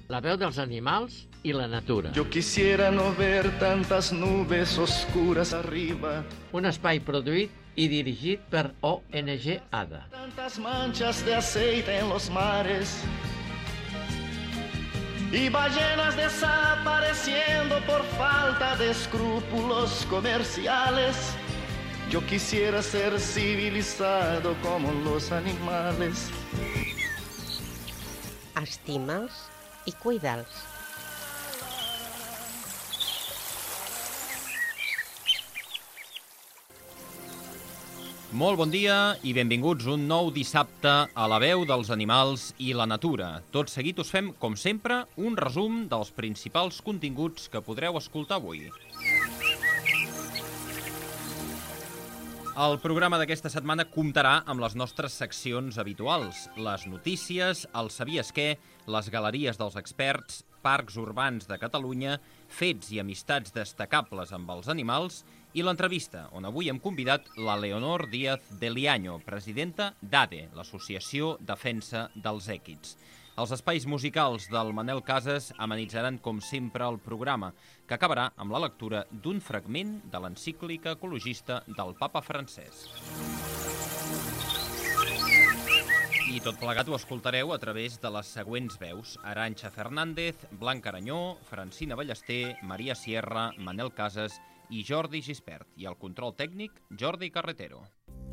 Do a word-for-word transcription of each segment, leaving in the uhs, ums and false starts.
La veu dels animals i la natura. Yo quisiera no ver tantas nubes oscuras arriba. Un espai produït i dirigit per O N G ADA. Tantas manchas de aceite en los mares. Y ballenas desapareciendo por falta de escrúpulos comerciales. Yo quisiera ser civilizado como los animales. Estima'ls i cuida'ls. Molt bon dia i benvinguts un nou dissabte a la veu dels animals i la natura. Tot seguit us fem, com sempre, un resum dels principals continguts que podreu escoltar avui. El programa d'aquesta setmana comptarà amb les nostres seccions habituals, les notícies, el Sabies què, les galeries dels experts, parcs urbans de Catalunya, fets i amistats destacables amb els animals i l'entrevista, on avui hem convidat la Leonor Díaz de Liaño, presidenta d'ADE, l'Associació Defensa dels Èquids. Els espais musicals del Manel Casas amenitzaran, com sempre, el programa, que acabarà amb la lectura d'un fragment de l'encíclica ecologista del papa francès. I tot plegat ho escoltareu a través de les següents veus: Arantxa Fernández, Blanca Aranyó, Francina Ballester, Maria Sierra, Manel Casas i Jordi Gispert. I al control tècnic, Jordi Carretero.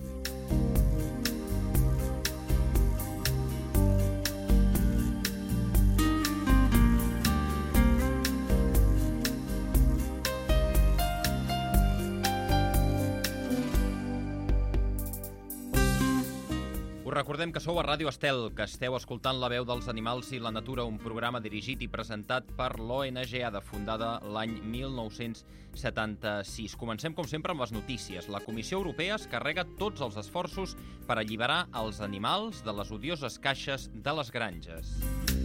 Us recordem que sou a Ràdio Estel, que esteu escoltant La veu dels animals i la natura, un programa dirigit i presentat per l'O N G ADA, fundada l'any mil nou-cents setanta-sis. Comencem, com sempre, amb les notícies. La Comissió Europea es carrega tots els esforços per alliberar els animals de les odioses caixes de les granges.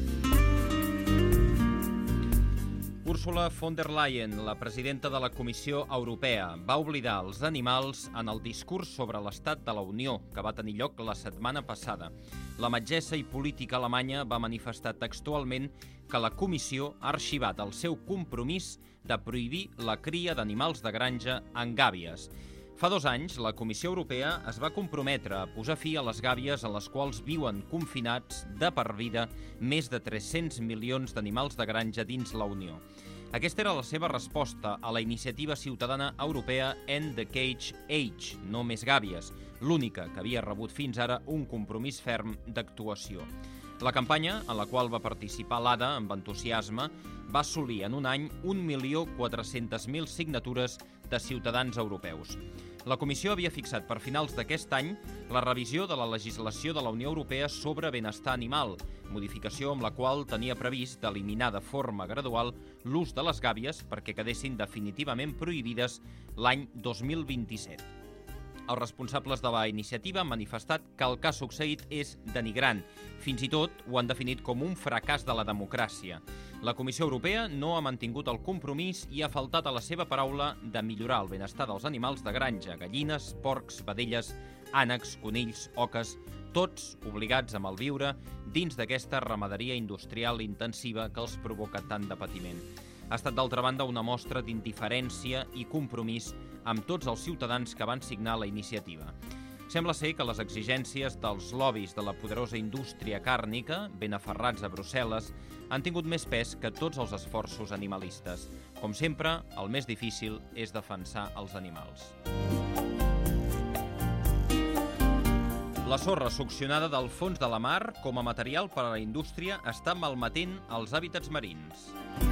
Ursula von der Leyen, la presidenta de la Comissió Europea, va oblidar els animals en el discurs sobre l'estat de la Unió, que va tenir lloc la setmana passada. La metgessa i política alemanya va manifestar textualment que la Comissió ha arxivat el seu compromís de prohibir la cria d'animals de granja en gàbies. Fa dos anys, la Comissió Europea es va comprometre a posar fi a les gàbies en les quals viuen confinats de per vida més de tres-cents milions d'animals de granja dins la Unió. Aquesta era la seva resposta a la iniciativa ciutadana europea End the Cage Age, no més gàbies, l'única que havia rebut fins ara un compromís ferm d'actuació. La campanya, en la qual va participar l'ADA amb entusiasme, va assolir en un any un milió quatre-cents mil signatures de ciutadans europeus. La Comissió havia fixat per finals d'aquest any la revisió de la legislació de la Unió Europea sobre benestar animal, modificació amb la qual tenia previst d'eliminar de forma gradual l'ús de les gàbies perquè quedessin definitivament prohibides l'any dos mil vint-i-set. Els responsables de la iniciativa han manifestat que el que ha succeït és denigrant. Fins i tot ho han definit com un fracàs de la democràcia. La Comissió Europea no ha mantingut el compromís i ha faltat a la seva paraula de millorar el benestar dels animals de granja, gallines, porcs, vedelles, ànecs, conills, oques, tots obligats a malviure dins d'aquesta ramaderia industrial intensiva que els provoca tant de patiment. Ha estat, d'altra banda, una mostra d'indiferència i compromís amb tots els ciutadans que van signar la iniciativa. Sembla ser que les exigències dels lobbies de la poderosa indústria càrnica, ben aferrats a Brussel·les, han tingut més pes que tots els esforços animalistes. Com sempre, el més difícil és defensar els animals. La sorra succionada del fons de la mar com a material per a la indústria està malmetent els hàbitats marins.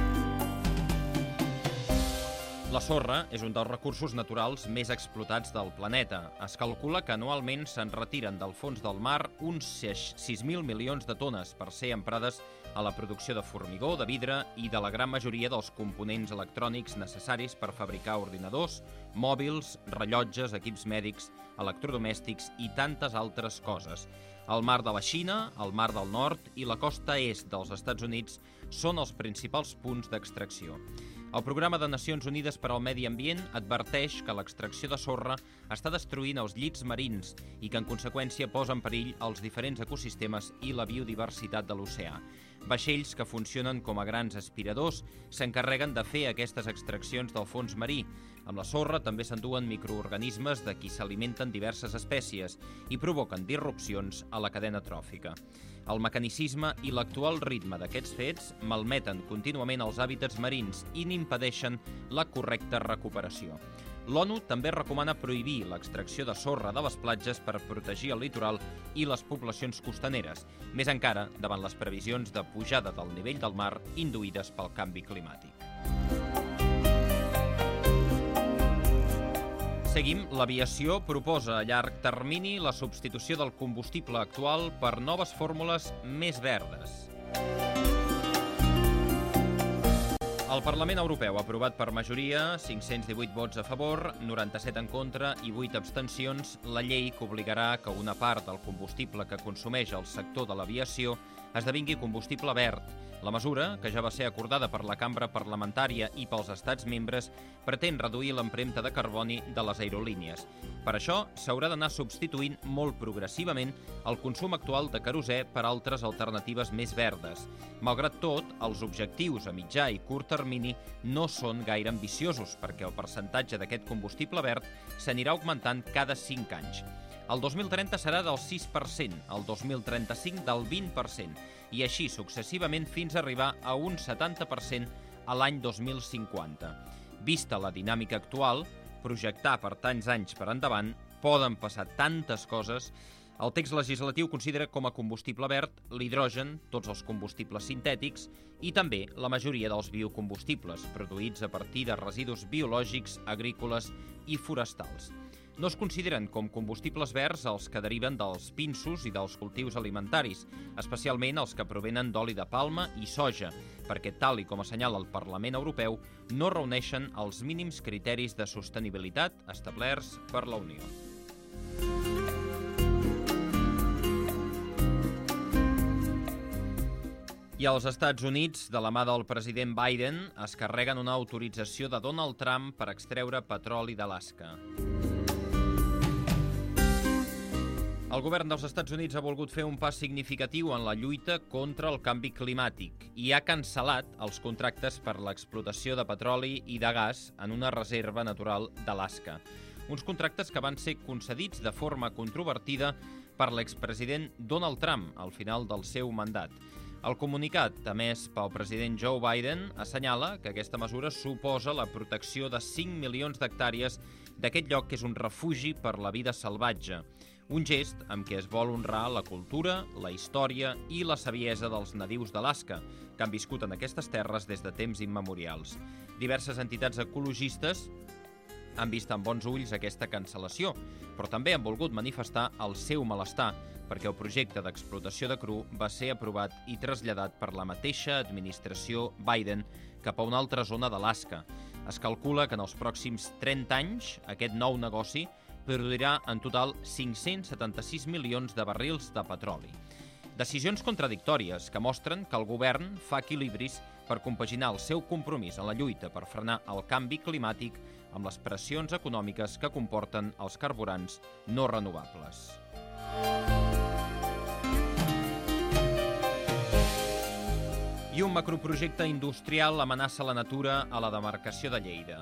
La sorra és un dels recursos naturals més explotats del planeta. Es calcula que anualment se'n retiren del fons del mar uns sis mil milions de tones per ser emprades a la producció de formigó, de vidre i de la gran majoria dels components electrònics necessaris per fabricar ordinadors, mòbils, rellotges, equips mèdics, electrodomèstics i tantes altres coses. El mar de la Xina, el mar del nord i la costa est dels Estats Units són els principals punts d'extracció. El Programa de Nacions Unides per al Medi Ambient adverteix que l'extracció de sorra està destruint els llits marins i que, en conseqüència, posa en perill els diferents ecosistemes i la biodiversitat de l'oceà. Vaixells que funcionen com a grans aspiradors s'encarreguen de fer aquestes extraccions del fons marí. Amb la sorra també s'enduen microorganismes de qui s'alimenten diverses espècies i provoquen disrupcions a la cadena tròfica. El mecanicisme i l'actual ritme d'aquests fets malmeten contínuament els hàbitats marins i n'impedeixen la correcta recuperació. L'ONU també recomana prohibir l'extracció de sorra de les platges per protegir el litoral i les poblacions costaneres, més encara davant les previsions de pujada del nivell del mar induïdes pel canvi climàtic. Seguim, l'aviació proposa a llarg termini la substitució del combustible actual per noves fórmules més verdes. El Parlament Europeu ha aprovat per majoria, cinc-cents divuit vots a favor, noranta-set en contra i vuit abstencions, la llei que obligarà que una part del combustible que consumeix el sector de l'aviació esdevingui combustible verd. La mesura, que ja va ser acordada per la cambra parlamentària i pels estats membres, pretén reduir l'empremta de carboni de les aerolínies. Per això, s'haurà d'anar substituint molt progressivament el consum actual de querosè per altres alternatives més verdes. Malgrat tot, els objectius a mitjà i curt termini no són gaire ambiciosos, perquè el percentatge d'aquest combustible verd s'anirà augmentant cada cinc anys. El dos mil trenta serà del sis per cent, el dos mil trenta-cinc del vint per cent, i així successivament fins a arribar a un setanta per cent a l'any dos mil cinquanta. Vista la dinàmica actual, projectar per tants anys per endavant, poden passar tantes coses. El text legislatiu considera com a combustible verd l'hidrogen, tots els combustibles sintètics i també la majoria dels biocombustibles produïts a partir de residus biològics, agrícoles i forestals. No es consideren com combustibles verds els que deriven dels pinsos i dels cultius alimentaris, especialment els que provenen d'oli de palma i soja, perquè, tal i com assenyala el Parlament Europeu, no reuneixen els mínims criteris de sostenibilitat establerts per la Unió. I als Estats Units, de la mà del president Biden, es carreguen una autorització de Donald Trump per extreure petroli d'Alaska. El govern dels Estats Units ha volgut fer un pas significatiu en la lluita contra el canvi climàtic i ha cancel·lat els contractes per l'explotació de petroli i de gas en una reserva natural d'Alaska. Uns contractes que van ser concedits de forma controvertida per l'expresident Donald Trump al final del seu mandat. El comunicat, emès pel president Joe Biden, assenyala que aquesta mesura suposa la protecció de cinc milions d'hectàrees d'aquest lloc que és un refugi per la vida salvatge. Un gest amb què es vol honrar la cultura, la història i la saviesa dels nadius d'Alaska, que han viscut en aquestes terres des de temps immemorials. Diverses entitats ecologistes han vist amb bons ulls aquesta cancel·lació, però també han volgut manifestar el seu malestar, perquè el projecte d'explotació de cru va ser aprovat i traslladat per la mateixa administració Biden cap a una altra zona d'Alaska. Es calcula que en els pròxims trenta anys aquest nou negoci produirà en total cinc-cents setanta-sis milions de barrils de petroli. Decisions contradictòries que mostren que el govern fa equilibris per compaginar el seu compromís en la lluita per frenar el canvi climàtic amb les pressions econòmiques que comporten els carburants no renovables. I un macroprojecte industrial amenaça la natura a la demarcació de Lleida.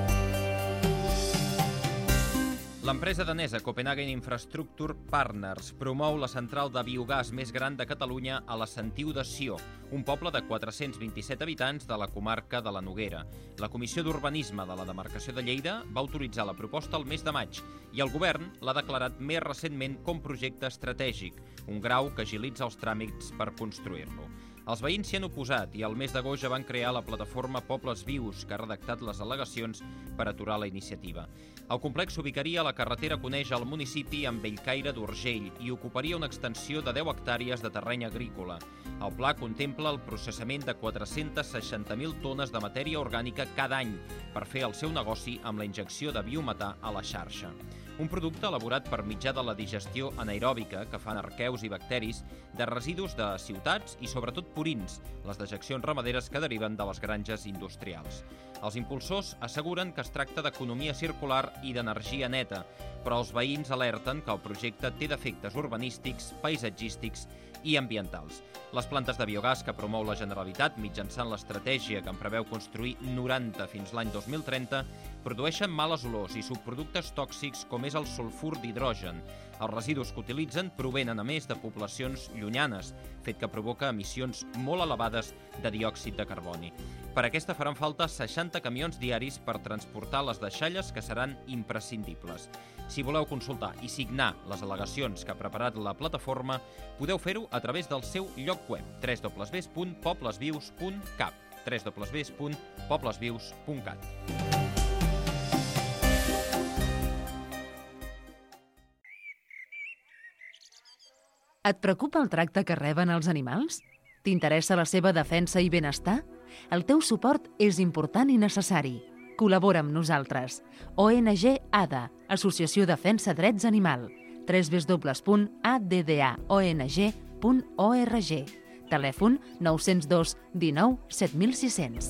L'empresa danesa Copenhagen Infrastructure Partners promou la central de biogàs més gran de Catalunya a la Sentiu de Sió, un poble de quatre-cents vint-i-set habitants de la comarca de la Noguera. La Comissió d'Urbanisme de la demarcació de Lleida va autoritzar la proposta el mes de maig i el govern l'ha declarat més recentment com projecte estratègic, un grau que agilitza els tràmits per construir-lo. Els veïns s'hi han oposat i al mes d'agost ja van crear la plataforma Pobles Vius, que ha redactat les al·legacions per aturar la iniciativa. El complex s'ubicaria a la carretera que uneix el municipi amb Bellcaire d'Urgell i ocuparia una extensió de deu hectàrees de terreny agrícola. El pla contempla el processament de quatre-cents seixanta mil tones de matèria orgànica cada any per fer el seu negoci amb la injecció de biometà a la xarxa. un producte elaborat per mitjà de la digestió anaeròbica que fan arqueus i bacteris de residus de ciutats i sobretot purins, les dejeccions ramaderes que deriven de les granges industrials. Els impulsors asseguren que es tracta d'economia circular i d'energia neta, però els veïns alerten que el projecte té defectes urbanístics, paisatgístics i ambientals. Les plantes de biogàs que promou la Generalitat mitjançant l'estratègia que en preveu construir noranta fins l'any dos mil trenta produeixen males olors i subproductes tòxics com és el sulfur d'hidrogen. Els residus que utilitzen provenen, a més, de poblacions llunyanes, fet que provoca emissions molt elevades de diòxid de carboni. Per aquesta faran falta seixanta camions diaris per transportar les deixalles que seran imprescindibles. Si voleu consultar i signar les al·legacions que ha preparat la plataforma, podeu fer-ho a través del seu lloc web w w w punt poblesvius punt cat w w w punt poblesvius punt cat. Et preocupa el tracte que reben els animals? T'interessa la seva defensa i benestar? El teu suport és important i necessari. Col·labora amb nosaltres. O N G A D A, Associació Defensa Drets Animal. w w w punt a d d a o n g punt org. Telèfon nou zero dos dinou set mil sis cents.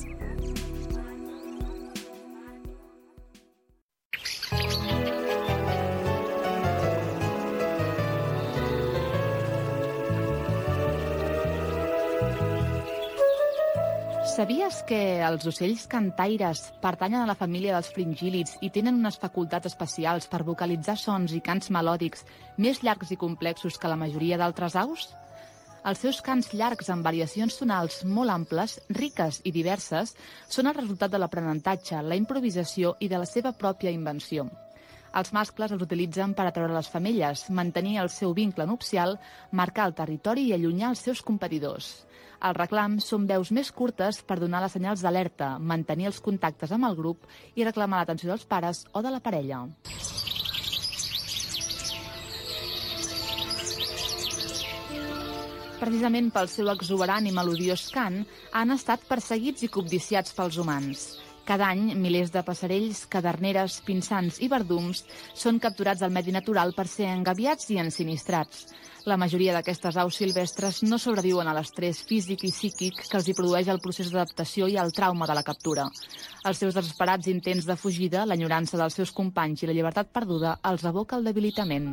Sabies que els ocells cantaires pertanyen a la família dels fringíl·lids i tenen unes facultats especials per vocalitzar sons i cants melòdics més llargs i complexos que la majoria d'altres aus? Els seus cants llargs amb variacions tonals molt amples, riques i diverses, són el resultat de l'aprenentatge, la improvisació i de la seva pròpia invenció. Els mascles els utilitzen per atraure les femelles, mantenir el seu vincle nupcial, marcar el territori i allunyar els seus competidors. Els reclams són veus més curtes per donar les senyals d'alerta, mantenir els contactes amb el grup i reclamar l'atenció dels pares o de la parella. Precisament pel seu exuberant i melodiós cant, han estat perseguits i cobdiciats pels humans. Cada any, milers de passerells, caderneres, pinsans i verdums són capturats al medi natural per ser engabiats i ensinistrats. La majoria d'aquestes aus silvestres no sobreviuen a l'estrès físic i psíquic que els hi produeix el procés d'adaptació i el trauma de la captura. Els seus desesperats intents de fugida, l'enyorança dels seus companys i la llibertat perduda els aboca al debilitament.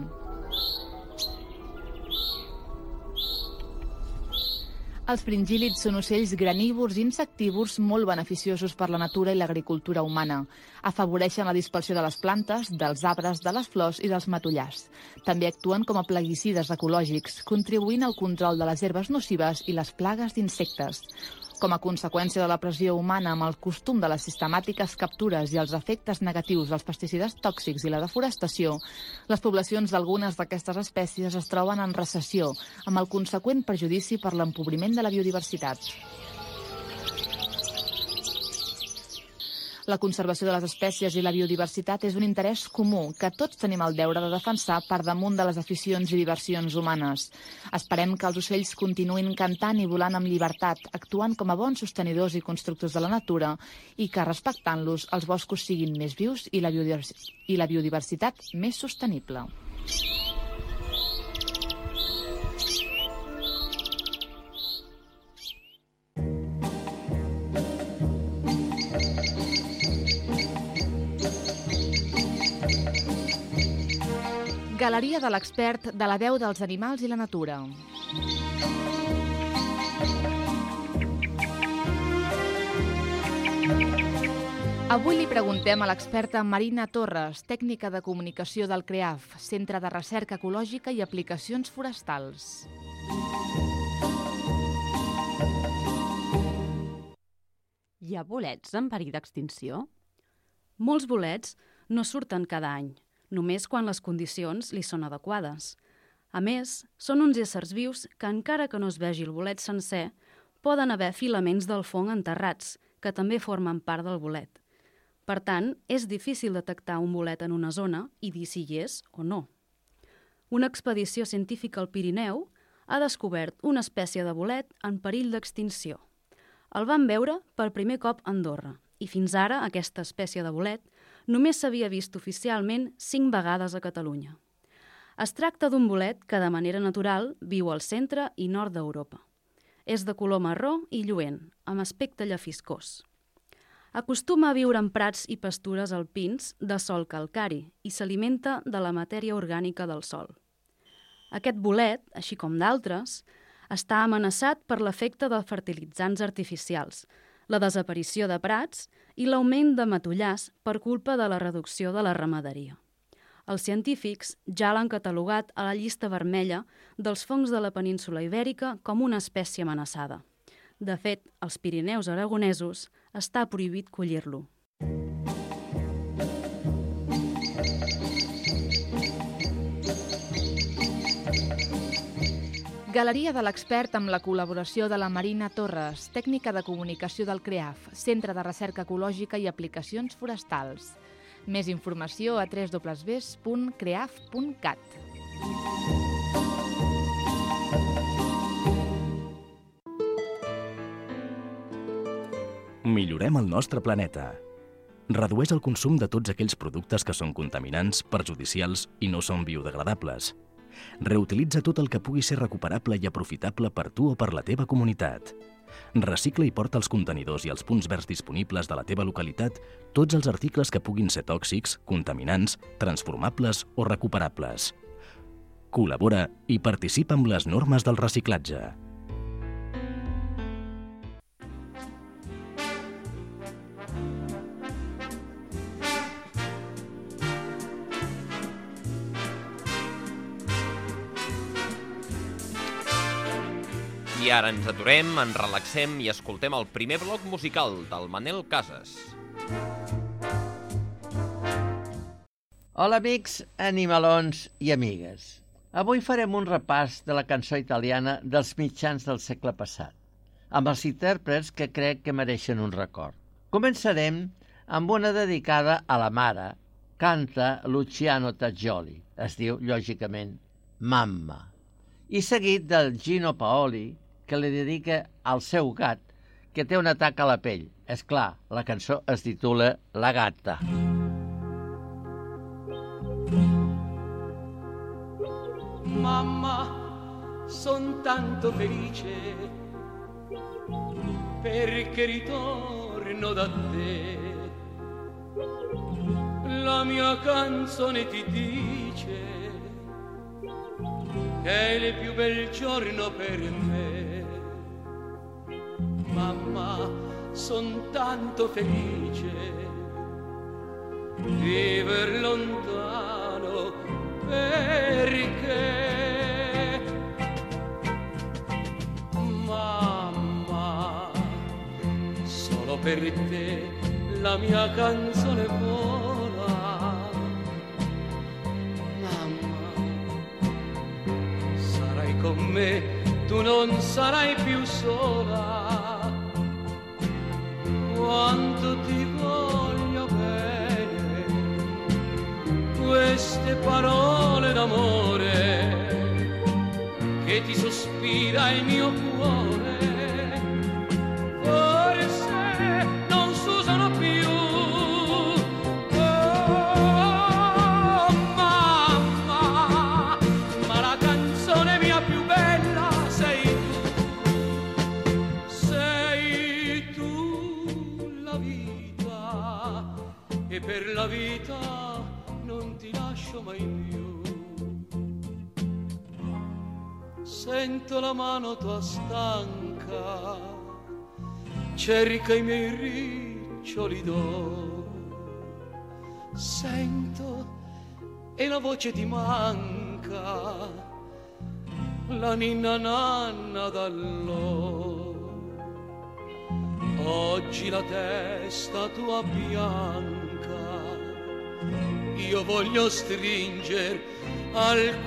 Els fringíl·lids són ocells granívors i insectívors molt beneficiosos per la natura i l'agricultura humana. Afavoreixen la dispersió de les plantes, dels arbres, de les flors i dels matollars. També actuen com a plaguicides ecològics, contribuint al control de les herbes nocives i les plagues d'insectes. Com a conseqüència de la pressió humana amb el costum de les sistemàtiques captures i els efectes negatius dels pesticides tòxics i la deforestació, les poblacions d'algunes d'aquestes espècies es troben en recessió, amb el conseqüent perjudici per l'empobriment de la biodiversitat. La conservació de les espècies i la biodiversitat és un interès comú que tots tenim el deure de defensar per damunt de les aficions i diversions humanes. Esperem que els ocells continuïn cantant i volant amb llibertat, actuant com a bons sostenidors i constructors de la natura i que, respectant-los, els boscos siguin més vius i la biodiversitat més sostenible. Galeria de l'expert de la veu dels animals i la natura. Avui li preguntem a l'experta Marina Torres, tècnica de comunicació del CREAF, Centre de Recerca Ecològica i Aplicacions Forestals. Hi ha bolets en perill d'extinció? Molts bolets no surten cada any, només quan les condicions li són adequades. A més, són uns éssers vius que, encara que no es vegi el bolet sencer, poden haver filaments del fong enterrats, que també formen part del bolet. Per tant, és difícil detectar un bolet en una zona i dir si hi és o no. Una expedició científica al Pirineu ha descobert una espècie de bolet en perill d'extinció. El van veure per primer cop a Andorra i fins ara aquesta espècie de bolet només s'havia vist oficialment cinc vegades a Catalunya. Es tracta d'un bolet que de manera natural viu al centre i nord d'Europa. És de color marró i lluent, amb aspecte llefiscós. Acostuma a viure en prats i pastures alpins de sòl calcari i s'alimenta de la matèria orgànica del sòl. Aquest bolet, així com d'altres, està amenaçat per l'efecte de fertilitzants artificials, la desaparició de prats i l'augment de matollars per culpa de la reducció de la ramaderia. Els científics ja l'han catalogat a la llista vermella dels fongs de la península Ibèrica com una espècie amenaçada. De fet, als Pirineus aragonesos està prohibit collir-lo. Galeria de l'expert amb la col·laboració de la Marina Torres, tècnica de comunicació del CREAF, Centre de Recerca Ecològica i Aplicacions Forestals. Més informació a w w w punt creaf punt cat. Millorem el nostre planeta. Redueix el consum de tots aquells productes que són contaminants, perjudicials i no són biodegradables. Reutilitza tot el que pugui ser recuperable i aprofitable per tu o per la teva comunitat. Recicla i porta als contenidors i als punts verds disponibles de la teva localitat tots els articles que puguin ser tòxics, contaminants, transformables o recuperables. Col·labora i participa amb les normes del reciclatge. I ara ens aturem, ens relaxem i escoltem el primer bloc musical del Manel Casas. Hola amics, animalons i amigues. Avui farem un repàs de la cançó italiana dels mitjans del segle passat, amb els intèrprets que crec que mereixen un record. Començarem amb una dedicada a la mare. Canta Luciano Tajoli. Es diu, lògicament, Mamma. I seguit del Gino Paoli, que li dedica al seu gat, que té un atac a la pell. És clar, la cançó es titula La Gatta. Mamma, son tanto felice perché ritorno da te. La mia canzone ti dice che è il più bel giorno per me. Mamma, son tanto felice viver lontano perché mamma, solo per te la mia canzone vola. Mamma, sarai con me, tu non sarai più sola. Quanto ti voglio bene, queste parole d'amore che ti sospira il mio cuore, forse non s'usano più. Oh mamma, ma la canzone mia più bella sei tu, sei tu la vita, e per la vita non ti lascio mai più. Sento la mano tua stanca, cerca i miei riccioli d'oro. Sento e la voce ti manca, la ninna nanna d'allora. Oggi la testa tua bianca io voglio stringer al cuore.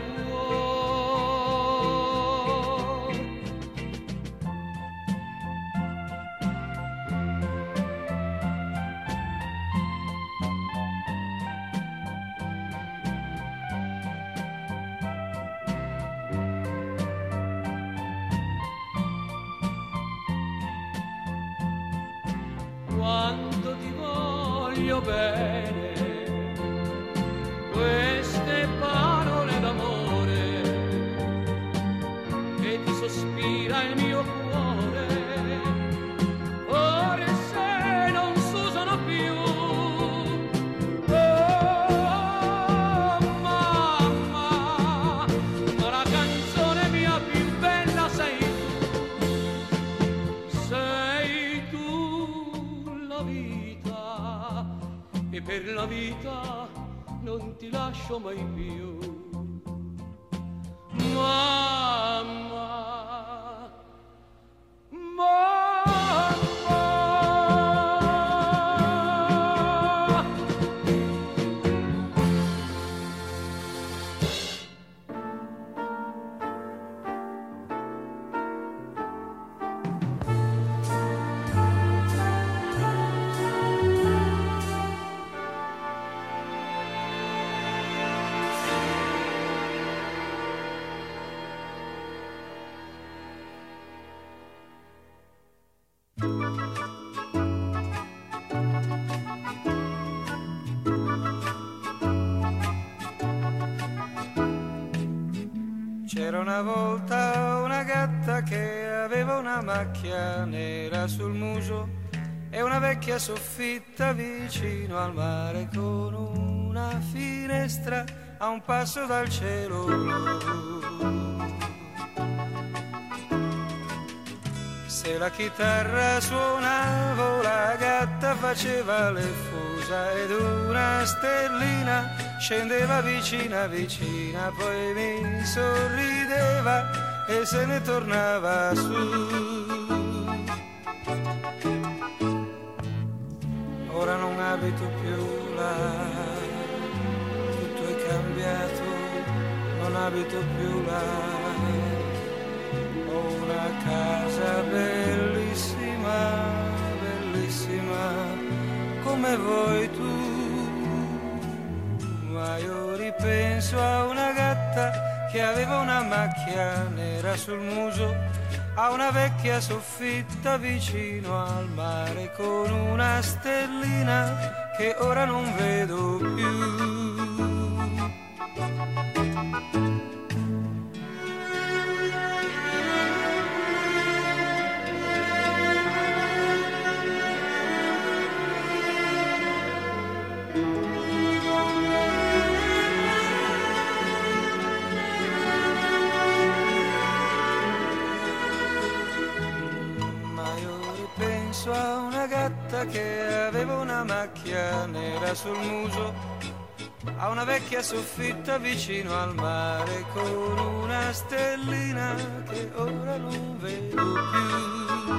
Quanto ti voglio bene, vita non ti lascio mai più. Mamma, mamma. C'era una volta una gatta che aveva una macchia nera sul muso e una vecchia soffitta vicino al mare con una finestra a un passo dal cielo blu. Se la chitarra suonava la gatta faceva le fusa ed una stellina scendeva vicina vicina, poi mi sorrideva e se ne tornava su. Ora non abito più là, tutto è cambiato, non abito più là. Ho una casa bellissima, bellissima, come vuoi tu. Ma io ripenso a una gatta che aveva una macchia nera sul muso, a una vecchia soffitta vicino al mare con una stellina che ora non vedo più. A una gatta che aveva una macchia nera sul muso, a una vecchia soffitta vicino al mare con una stellina che ora non vedo più.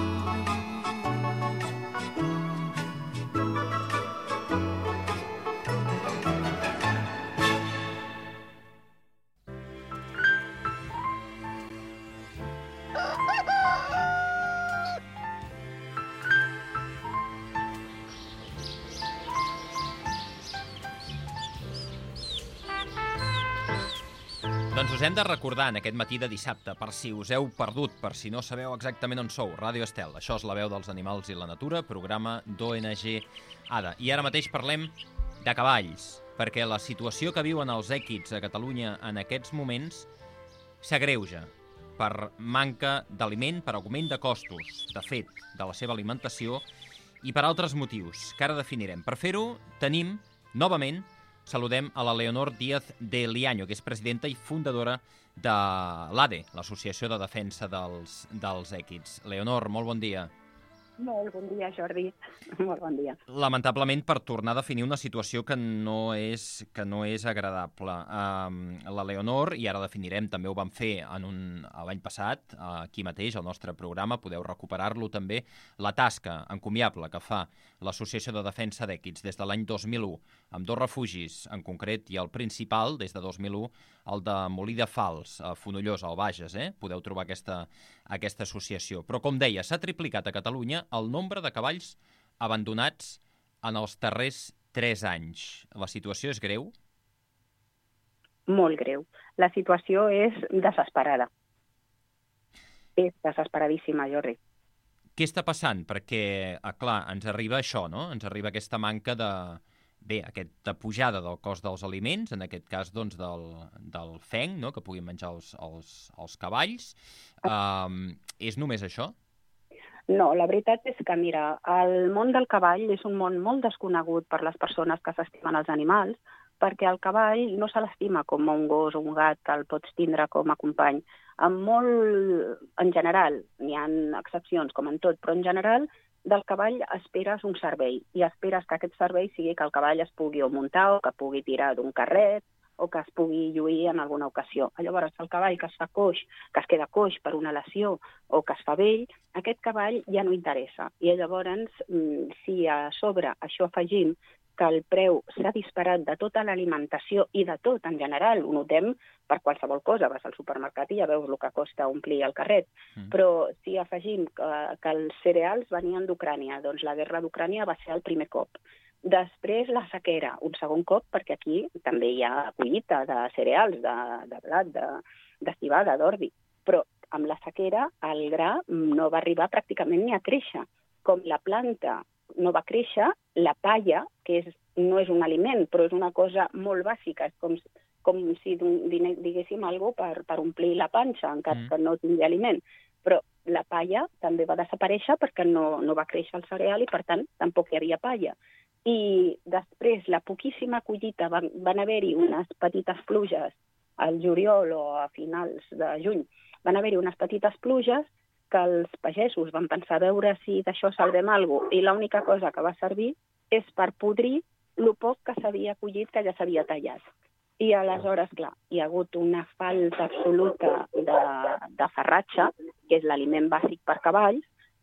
Doncs us hem de recordar en aquest matí de dissabte, per si us heu perdut, per si no sabeu exactament on sou, Ràdio Estel. Això és la veu dels animals i la natura, programa d'O N G ADA. I ara mateix parlem de cavalls, perquè la situació que viuen els èquids a Catalunya en aquests moments s'agreuja per manca d'aliment, per augment de costos, de fet, de la seva alimentació, i per altres motius, que ara definirem. Per fer-ho, tenim, novament, saludem a la Leonor Díaz de Liaño, que és presidenta i fundadora de l'A D E, l'Associació de Defensa dels, dels Èquids. Leonor, molt bon dia. Molt bon dia, Jordi. Molt bon dia. Lamentablement, per tornar a definir una situació que no és, que no és agradable. Uh, la Leonor, i ara definirem, també ho vam fer en un, l'any passat, uh, aquí mateix, al nostre programa, podeu recuperar-lo també, la tasca encomiable que fa l'Associació de Defensa d'Èquids des de l'any dos mil u, amb dos refugis en concret, i el principal, des de dos mil u, el de Molí de Fals, a Fonollosa, al Bages, eh? Podeu trobar aquesta, aquesta associació. Però, com deia, s'ha triplicat a Catalunya el nombre de cavalls abandonats en els darrers tres anys. La situació és greu? Molt greu. La situació és desesperada. És desesperadíssima, Jordi. Què està passant? Perquè, ah, clar, ens arriba això, no? Ens arriba aquesta manca de... Bé, aquesta pujada del cost dels aliments, en aquest cas, doncs, del, del fenc, no?, que puguin menjar els, els, els cavalls. Um, és només això? No, la veritat és que, mira, el món del cavall és un món molt desconegut per les persones que s'estimen els animals, perquè el cavall no se l'estima com un gos o un gat que el pots tindre com a company. En molt, en general, n'hi ha excepcions com en tot, però en general del cavall esperes un servei i esperes que aquest servei sigui que el cavall es pugui o muntar o que pugui tirar d'un carret o que es pugui lluir en alguna ocasió. Llavors, el cavall que es fa coix, que es queda coix per una lesió o que es fa vell, aquest cavall ja no interessa. I llavors, si a sobre això afegim que el preu s'ha disparat de tota l'alimentació i de tot en general, ho notem per qualsevol cosa, vas al supermercat i ja veus el que costa omplir el carret, mm. però si afegim que, que els cereals venien d'Ucrània, doncs la guerra d'Ucrània va ser el primer cop. Després la sequera, un segon cop, perquè aquí també hi ha collita de cereals, de, de blat, de, de civada, d'ordi, però amb la sequera el gra no va arribar pràcticament ni a créixer. Com la planta no va créixer, la palla, que és, no és un aliment, però és una cosa molt bàsica, és com, com si diguéssim alguna cosa per, per omplir la panxa, en cas mm. que no tingui aliment. Però la palla també va desaparèixer perquè no, no va créixer el cereal i, per tant, tampoc hi havia palla. I després, la poquíssima collita, van, van haver-hi unes petites pluges al juliol o a finals de juny, van haver-hi unes petites pluges que els pagesos van pensar a veure si d'això salvem alguna cosa, i l'única cosa que va servir és per podrir el poc que s'havia collit, que ja s'havia tallat. I aleshores, clar, hi ha hagut una falta absoluta de, de farratge, que és l'aliment bàsic per cavalls,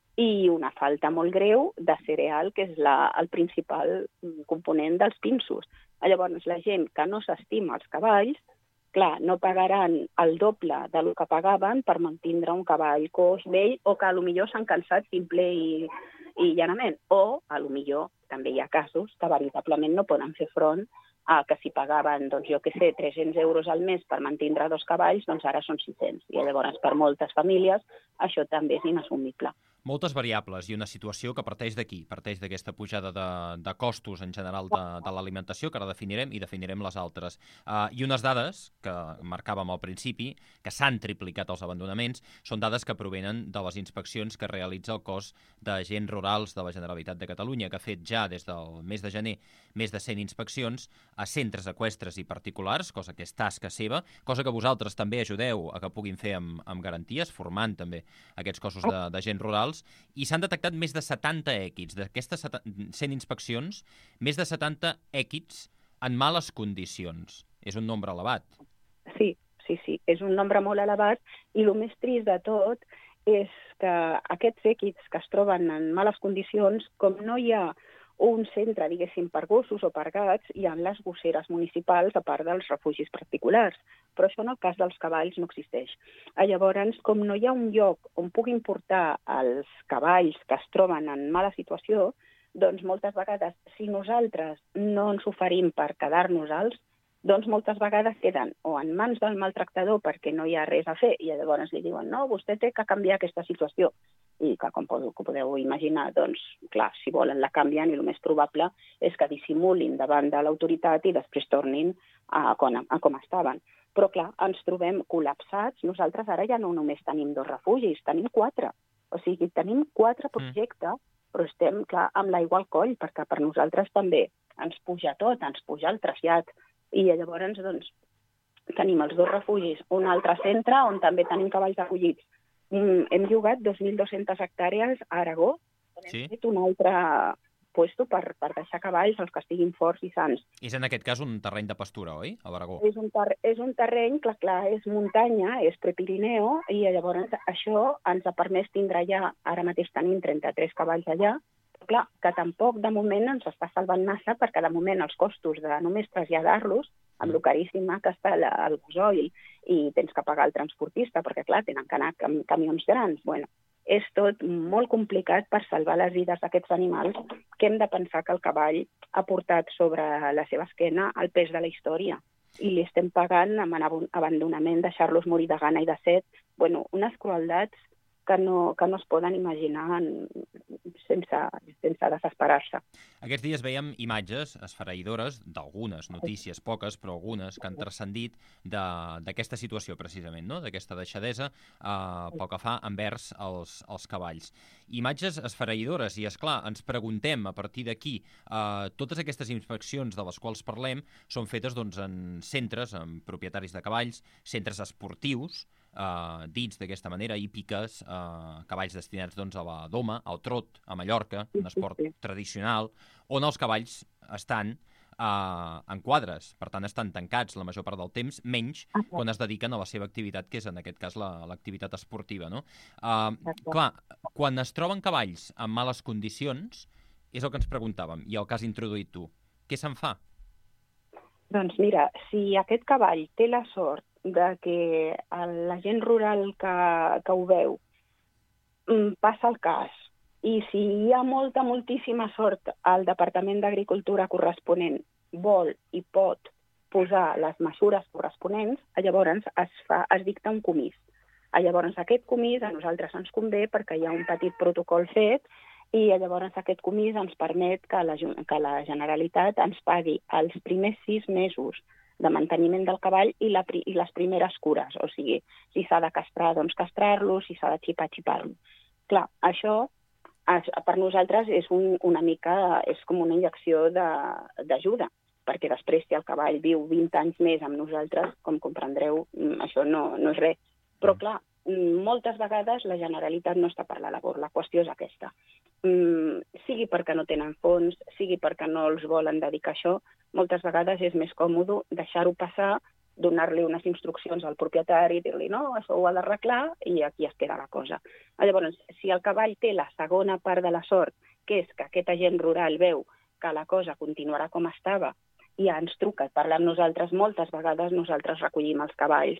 i una falta molt greu de cereal, que és la, el principal component dels pinsos. Llavors, la gent que no s'estima els cavalls, clar, no pagaran el doble del que pagaven per mantindre un cavall coix, vell, o que potser s'han cansat simple i, i llanament. O, potser, també hi ha casos que veritablement no poden fer front a que si pagaven, doncs jo què sé, tres-cents euros al mes per mantindre dos cavalls, doncs ara són sis-cents. I llavors, per moltes famílies, això també és inassumible. Moltes variables i una situació que parteix d'aquí, parteix d'aquesta pujada de, de costos en general de, de l'alimentació, que ara definirem i definirem les altres. Uh, I unes dades que marcàvem al principi, que s'han triplicat els abandonaments, són dades que provenen de les inspeccions que realitza el cos d'agents rurals de la Generalitat de Catalunya, que ha fet ja des del mes de gener més de cent inspeccions a centres eqüestres i particulars, cosa que és tasca seva, cosa que vosaltres també ajudeu a que puguin fer amb, amb garanties, formant també aquests cossos d'agents rurals, i s'han detectat més de setanta èquits. D'aquestes cent inspeccions, més de setanta èquits en males condicions. És un nombre elevat. Sí, sí, sí, és un nombre molt elevat, i el més trist de tot és que aquests èquits que es troben en males condicions, com no hi ha un centre, diguéssim, per gossos o per gats, hi ha les gosseres municipals a part dels refugis particulars. Però això en el cas dels cavalls no existeix. Llavors, com no hi ha un lloc on puguin portar els cavalls que es troben en mala situació, doncs moltes vegades, si nosaltres no ens oferim per quedar-nos-els, doncs moltes vegades queden o en mans del maltractador perquè no hi ha res a fer, i llavors li diuen no, vostè té que canviar aquesta situació. I que, com podeu imaginar, doncs, clar, si volen la canvien, i el més probable és que dissimulin davant de l'autoritat i després tornin a com, a com estaven. Però, clar, ens trobem col·lapsats. Nosaltres ara ja no només tenim dos refugis, tenim quatre. O sigui, tenim quatre projectes, però estem, clar, amb l'aigua al coll, perquè per nosaltres també ens puja tot, ens puja el trasllat. I llavors, doncs, tenim els dos refugis, un altre centre on també tenim cavalls acollits. Mm, hem llogat dos mil dues-centes hectàrees a Aragó, on sí. hem fet un altre puesto per, per deixar cavalls els que estiguin forts i sants. És en aquest cas un terreny de pastura, oi, a l'Aragó? És un, ter és un terreny, clar, clar, és muntanya, és prepirineo, i llavors això ens ha permès tindre ja, ara mateix tenim trenta-tres cavalls allà, però clar, que tampoc de moment ens està salvant massa, perquè de moment els costos de només traslladar-los, amb el caríssima que està la, el gasoil, i tens que pagar el transportista, perquè clar, tenen que anar amb camions grans. Bueno, és tot molt complicat per salvar les vides d'aquests animals, que hem de pensar que el cavall ha portat sobre la seva esquena el pes de la història, i li estem pagant amb abandonament, deixar-los morir de gana i de set. Bueno, unes crueldats que no, que no es poden imaginar sense, sense desesperar-se. Aquests dies veiem imatges esfereïdores d'algunes notícies, poques, però algunes, que han transcendit d'aquesta situació, precisament, no? D'aquesta deixadesa eh, pel que fa envers els, els cavalls. Imatges esfereïdores, i, és clar, ens preguntem a partir d'aquí, eh, totes aquestes inspeccions de les quals parlem són fetes doncs, en centres, en propietaris de cavalls, centres esportius, eh, dits d'aquesta manera, hípiques, eh, cavalls destinats doncs, a la doma, al trot, a Mallorca, un esport sí, sí. tradicional, on els cavalls estan eh, en quadres, per tant estan tancats la major part del temps, menys ah, quan es dediquen a la seva activitat, que és en aquest cas l'activitat esportiva. No? Eh, clar, quan es troben cavalls en males condicions, és el que ens preguntàvem, i el que has introduït tu. Què se'n fa? Doncs mira, si aquest cavall té la sort de que la gent rural que, que ho veu passa el cas, i si hi ha molta, moltíssima sort, el Departament d'Agricultura corresponent vol i pot posar les mesures corresponents, llavors es, fa, es dicta un comís. Llavors aquest comís a nosaltres ens convé perquè hi ha un petit protocol fet i llavors aquest comís ens permet que la, que la Generalitat ens pagui els primers sis mesos de manteniment del cavall i, la, i les primeres cures. O sigui, si s'ha de castrar, doncs castrar-lo, si s'ha de xipar, xipar-lo. Clar, això es, per nosaltres és un, una mica, és com una injecció d'ajuda, perquè després si el cavall viu vint anys més amb nosaltres, com comprendreu, això no, no és res. Però clar, moltes vegades la Generalitat no està per la labor, la qüestió és aquesta. Mm, sigui perquè no tenen fons, sigui perquè no els volen dedicar a això, moltes vegades és més còmode deixar-ho passar, donar-li unes instruccions al propietari, dir-li no, això ho ha d'arreglar i aquí es queda la cosa. Llavors, si el cavall té la segona part de la sort, que és que aquest agent rural veu que la cosa continuarà com estava i ja ens truca, parla amb nosaltres, moltes vegades nosaltres recollim els cavalls,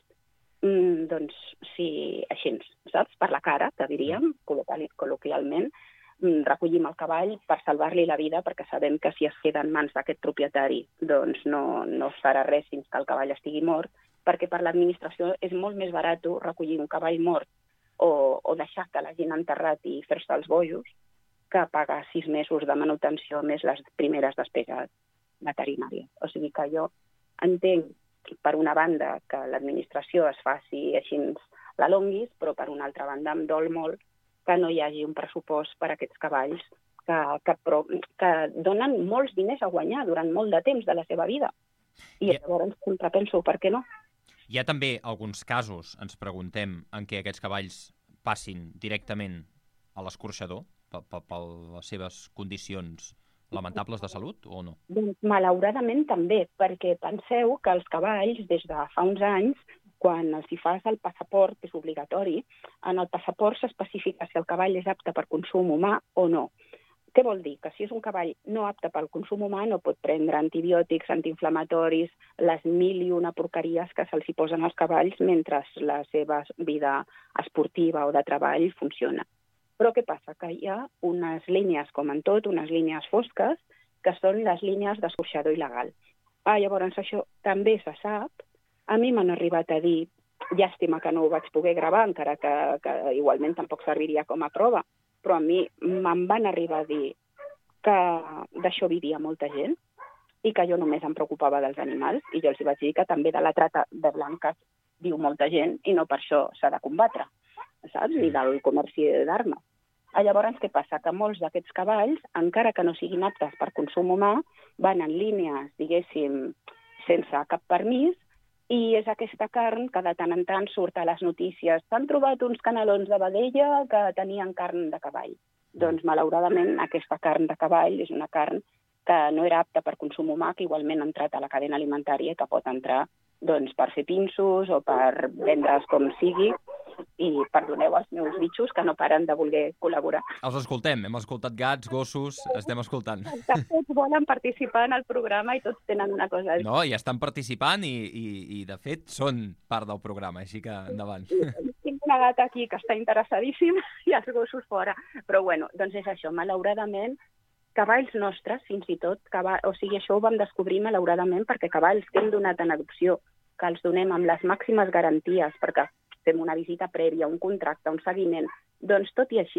Mm, doncs sí, així, saps? Per la cara, que diríem, col·loquialment, mm, recollim el cavall per salvar-li la vida, perquè sabem que si es queda en mans d'aquest propietari, doncs no, no es farà res fins que el cavall estigui mort, perquè per l'administració és molt més barat recollir un cavall mort o, o deixar que l'hagin enterrat i fer-se els bojos que pagar sis mesos de manutenció més les primeres despeses veterinàries. O sigui que jo entenc per una banda que l'administració es faci així la longuis, però per una altra banda em dol molt que no hi hagi un pressupost per a aquests cavalls que, que, que donen molts diners a guanyar durant molt de temps de la seva vida. I yeah. llavors sempre penso, per què no? Hi ha també alguns casos, ens preguntem, en què aquests cavalls passin directament a l'escorxador per, per, per les seves condicions lamentables de salut o no? Doncs malauradament també, perquè penseu que els cavalls, des de fa uns anys, quan els hi fas el passaport, que és obligatori, en el passaport s'especifica si el cavall és apte per consum humà o no. Què vol dir? Que si és un cavall no apte pel consum humà no pot prendre antibiòtics, antiinflamatoris, les mil i una porqueries que se'ls hi posen als cavalls mentre la seva vida esportiva o de treball funciona. Però què passa? Que hi ha unes línies, com en tot, unes línies fosques, que són les línies d'escorxador il·legal. Ah, llavors això també se sap. A mi m'han arribat a dir, llàstima que no ho vaig poder gravar, encara que, que igualment tampoc serviria com a prova, però a mi me'n van arribar a dir que d'això vivia molta gent i que jo només em preocupava dels animals, i jo els vaig dir que també de la trata de blanques viu molta gent i no per això s'ha de combatre, saps? Ni del comerci d'armes. Llavors, què passa? Que molts d'aquests cavalls, encara que no siguin aptes per consum humà, van en línies, diguéssim, sense cap permís, i és aquesta carn que de tant en tant surt a les notícies. S'han trobat uns canelons de vedella que tenien carn de cavall. Doncs, malauradament, aquesta carn de cavall és una carn que no era apta per consum humà, que igualment ha entrat a la cadena alimentària i que pot entrar doncs, per fer pinsos o per vendre's com sigui. I perdoneu els meus bitxos que no paren de voler col·laborar. Els escoltem, hem escoltat gats, gossos, estem escoltant. Tots volen participar en el programa i tots tenen una cosa a dir. No, i estan participant i, i, i de fet són part del programa, així que endavant. Tinc una gata aquí que està interessadíssima i els gossos fora. Però bueno, doncs és això, malauradament, cavalls nostres, fins i tot, cavall... o sigui, això ho vam descobrir malauradament perquè cavalls que hem donat en adopció, que els donem amb les màximes garanties, perquè fem una visita prèvia, un contracte, un seguiment, doncs tot i així,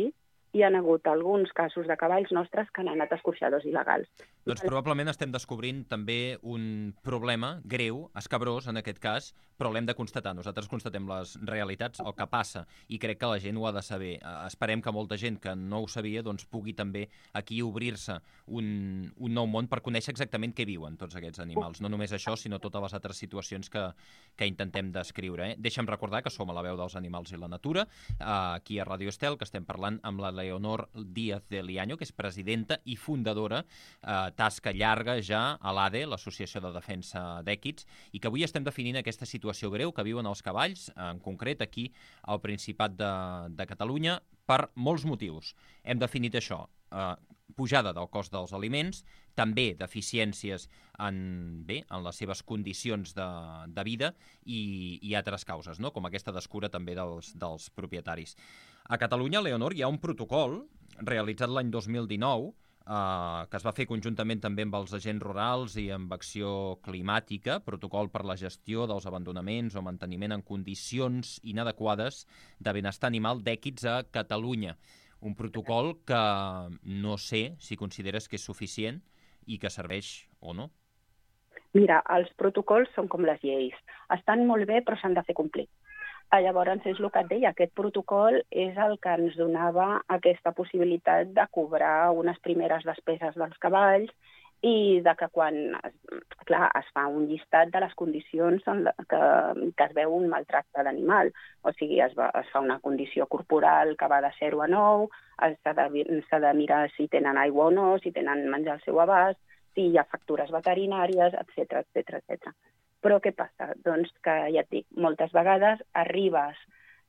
hi ha hagut alguns casos de cavalls nostres que han anat escorxadors il·legals. Doncs probablement estem descobrint també un problema greu, escabrós en aquest cas, però l'hem de constatar. Nosaltres constatem les realitats, el que passa, i crec que la gent ho ha de saber. Esperem que molta gent que no ho sabia doncs, pugui també aquí obrir-se un, un nou món per conèixer exactament què viuen tots aquests animals. No només això, sinó totes les altres situacions que, que intentem descriure. Eh? Deixa'm recordar que som a la veu dels animals i la natura, aquí a Radio Estel, que estem parlant amb la Leonor Díaz de Liaño, que és presidenta i fundadora, eh, tasca llarga ja a l'A D E, l'Associació de Defensa d'Èquids, i que avui estem definint aquesta situació greu que viuen els cavalls, en concret aquí al Principat de, de Catalunya, per molts motius. Hem definit això, eh, pujada del cost dels aliments, també deficiències en, bé, en les seves condicions de, de vida i, i altres causes, no? Com aquesta descura també dels, dels propietaris. A Catalunya, Leonor, hi ha un protocol realitzat l'any dos mil dinou eh, que es va fer conjuntament també amb els agents rurals i amb Acció Climàtica, protocol per la gestió dels abandonaments o manteniment en condicions inadequades de benestar animal d'èquids a Catalunya. Un protocol que no sé si consideres que és suficient i que serveix o no. Mira, els protocols són com les lleis. Estan molt bé, però s'han de fer complir. Llavors, és el que et deia, aquest protocol és el que ens donava aquesta possibilitat de cobrar unes primeres despeses dels cavalls i de que quan, clar, es fa un llistat de les condicions en que, que es veu un maltracte d'animal. O sigui, es, va, es fa una condició corporal que va de zero a nou, s'ha de, s'ha de mirar si tenen aigua o no, si tenen menjar al seu abast, si hi ha factures veterinàries, etcètera, etcètera, etcètera. Però què passa? Doncs que, ja et dic, moltes vegades arribes,